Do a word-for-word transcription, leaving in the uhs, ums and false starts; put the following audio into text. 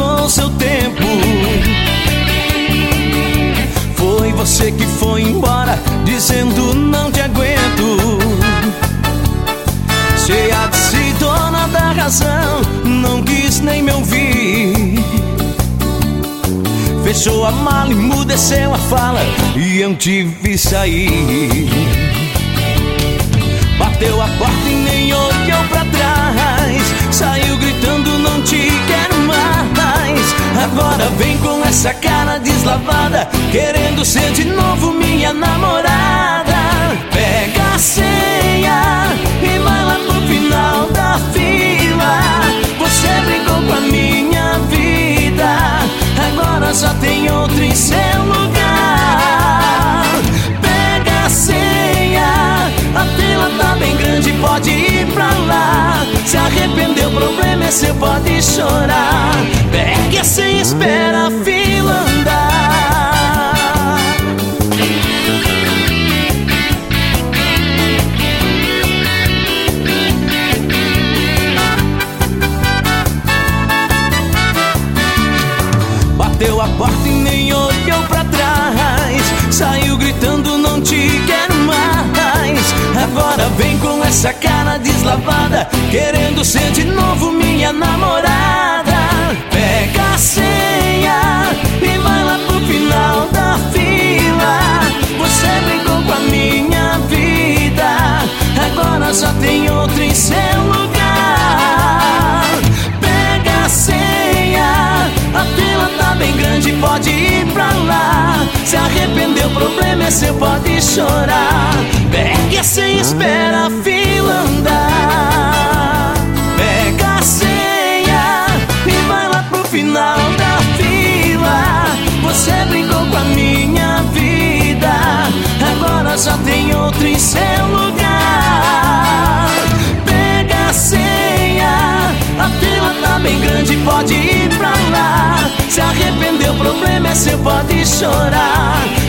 passou seu tempo. Foi você que foi embora dizendo não te aguento. Cheia de si, dona da razão, não quis nem me ouvir. Fechou a mala e emudeceu a fala e eu tive sair. Bateu a porta e nem olhou pra trás. Saiu gritando não te quero mais. Agora vem com essa cara deslavada, querendo ser de novo minha namorada. Pega a senha e vai lá pro final da fila. Você brincou com a minha vida, agora só tem outro em seu lugar. Pega a senha, a fila tá bem grande, pode ir pra lá. Se arrependeu, o problema é seu, pode chorar. Pegue a senha, espera a fila andar. Bateu a porta e nem olhou pra trás. Saiu gritando não te quero mais. Agora vem com essa cara deslavada, querendo ser de novo minha namorada. Pega a senha e vai lá pro final da fila. Você brincou com a minha vida, agora só tem outro em seu lugar. Pega a senha, a fila tá bem grande, pode ir pra lá. Se arrependeu, o problema é seu, pode chorar. Pegue a senha, espera a fila andar. Pega a senha e vai lá pro final da fila. Você brincou com a minha vida, agora só tem outro em seu lugar. Pega a senha, a fila tá bem grande, pode ir pra lá. Se arrependeu, o problema é seu, pode chorar.